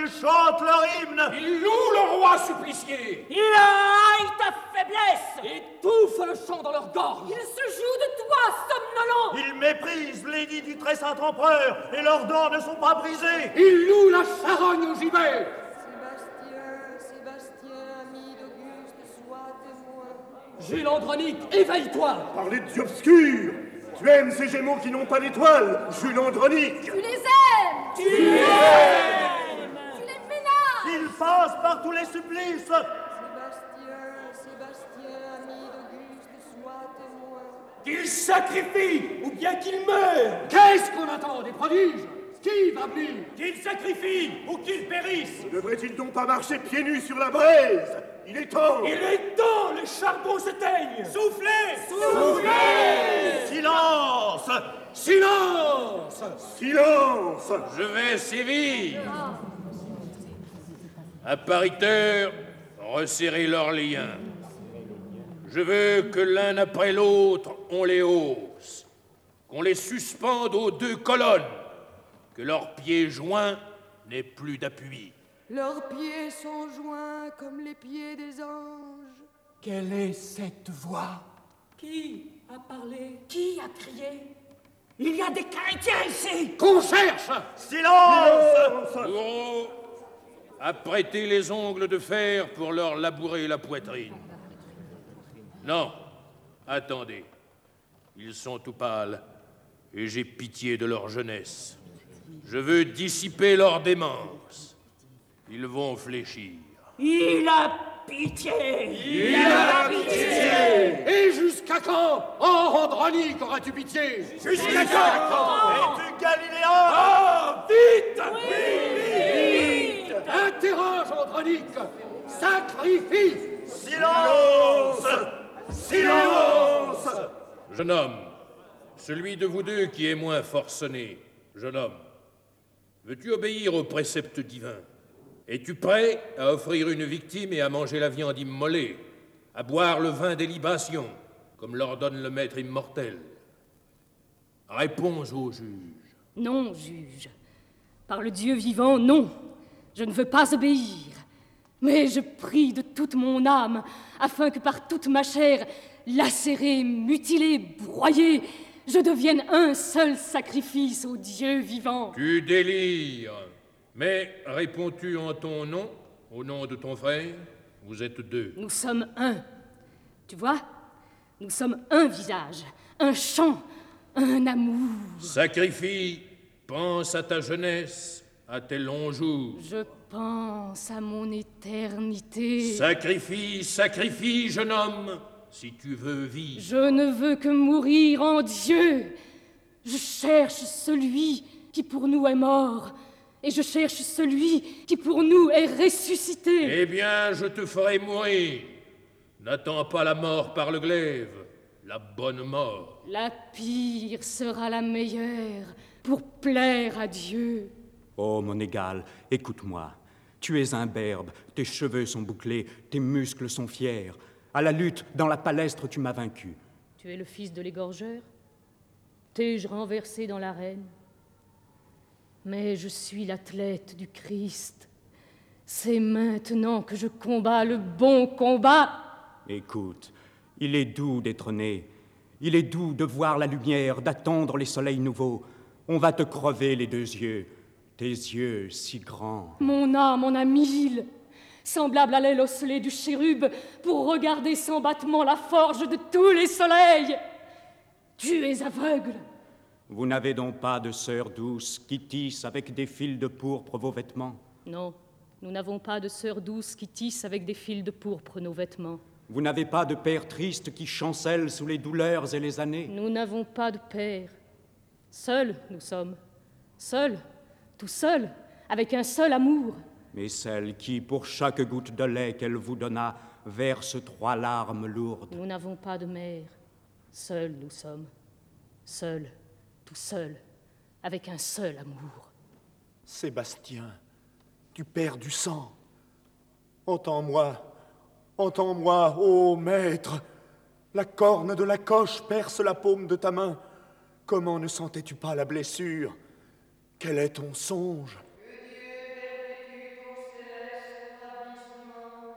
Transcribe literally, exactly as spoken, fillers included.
Ils chantent leur hymne. Ils louent le roi supplicié. Ils haïssent ta faiblesse. Étouffent le chant dans leur gorge. Ils se jouent de toi, somnolent. Ils méprisent l'édit du très saint empereur et leurs dents ne sont pas brisées. Ils louent la charogne au gibet. Sébastien, Sébastien, ami d'Auguste, sois témoin. Gilles Andronique, éveille-toi. Parlez de dieux obscurs. Tu aimes ces gémeaux qui n'ont pas d'étoiles, Jules Andronique. Tu les aimes. Tu les aimes. Tu les ménages. Ils passent par tous les supplices. Sébastien, Sébastien, ami d'Auguste, sois témoin. Qu'il sacrifie ou bien qu'il meure. Qu'est-ce qu'on attend des prodiges? Qui va venir? Qu'ils sacrifient ou qu'ils périssent. Ne devrait-il donc pas marcher pieds nus sur la braise? Il est temps. Il est temps, les charbons s'éteignent. Soufflez. Soufflez. Silence. Silence. Silence. Je vais sévir. Appariteur, resserrez leurs liens. Je veux que l'un après l'autre, on les hausse, qu'on les suspende aux deux colonnes, que leurs pieds joints n'aient plus d'appui. Leurs pieds sont joints comme les pieds des anges. Quelle est cette voix? Qui a parlé? Qui a crié? Il y a des chrétiens ici. Qu'on cherche. Silence. Bourreau, apprêtez les ongles de fer pour leur labourer la poitrine. Non, attendez. Ils sont tout pâles, et j'ai pitié de leur jeunesse. Je veux dissiper leur démence. Ils vont fléchir. Il a pitié. Il a pitié. Et jusqu'à quand? Oh, Andronique, auras-tu pitié? Jusqu'à quand? Es-tu galiléen? Ah, vite! Oui, Vite! Interroge, Andronique. Sacrifie. Silence. Silence. Jeune homme, celui de vous deux qui est moins forcené, jeune homme, veux-tu obéir aux préceptes divins? Es-tu prêt à offrir une victime et à manger la viande immolée, à boire le vin des libations, comme l'ordonne le maître immortel? Réponds au juge. Non, juge. Par le Dieu vivant, non. Je ne veux pas obéir. Mais je prie de toute mon âme, afin que par toute ma chair, lacérée, mutilée, broyée, je devienne un seul sacrifice au Dieu vivant. Tu délires. Mais réponds-tu en ton nom, au nom de ton frère? Vous êtes deux. Nous sommes un. Tu vois? Nous sommes un visage, un chant, un amour. Sacrifie, pense à ta jeunesse, à tes longs jours. Je pense à mon éternité. Sacrifie, sacrifie, jeune homme, si tu veux vivre. Je ne veux que mourir en Dieu. Je cherche celui qui pour nous est mort, et je cherche celui qui pour nous est ressuscité. Eh bien, je te ferai mourir. N'attends pas la mort par le glaive, la bonne mort. La pire sera la meilleure pour plaire à Dieu. Oh, mon égal, écoute-moi. Tu es imberbe, tes cheveux sont bouclés, tes muscles sont fiers. À la lutte, dans la palestre, tu m'as vaincu. Tu es le fils de l'égorgeur? T'ai-je renversé dans l'arène? Mais je suis l'athlète du Christ. C'est maintenant que je combats le bon combat. Écoute, il est doux d'être né. Il est doux de voir la lumière, d'attendre les soleils nouveaux. On va te crever les deux yeux, tes yeux si grands. Mon âme en a mille, semblable à l'aile osselée du chérub, pour regarder sans battement la forge de tous les soleils. Tu es aveugle. Vous n'avez donc pas de sœur douce qui tisse avec des fils de pourpre vos vêtements? Non, nous n'avons pas de sœur douce qui tisse avec des fils de pourpre nos vêtements. Vous n'avez pas de père triste qui chancelle sous les douleurs et les années? Nous n'avons pas de père. Seuls nous sommes. Seuls, tout seuls, avec un seul amour. Mais celle qui, pour chaque goutte de lait qu'elle vous donna, verse trois larmes lourdes. Nous n'avons pas de mère. Seuls nous sommes. Seuls, tout seuls, avec un seul amour. Sébastien, tu perds du sang. Entends-moi, entends-moi, ô maître. La corne de la coche perce la paume de ta main. Comment ne sentais-tu pas la blessure? Quel est ton songe?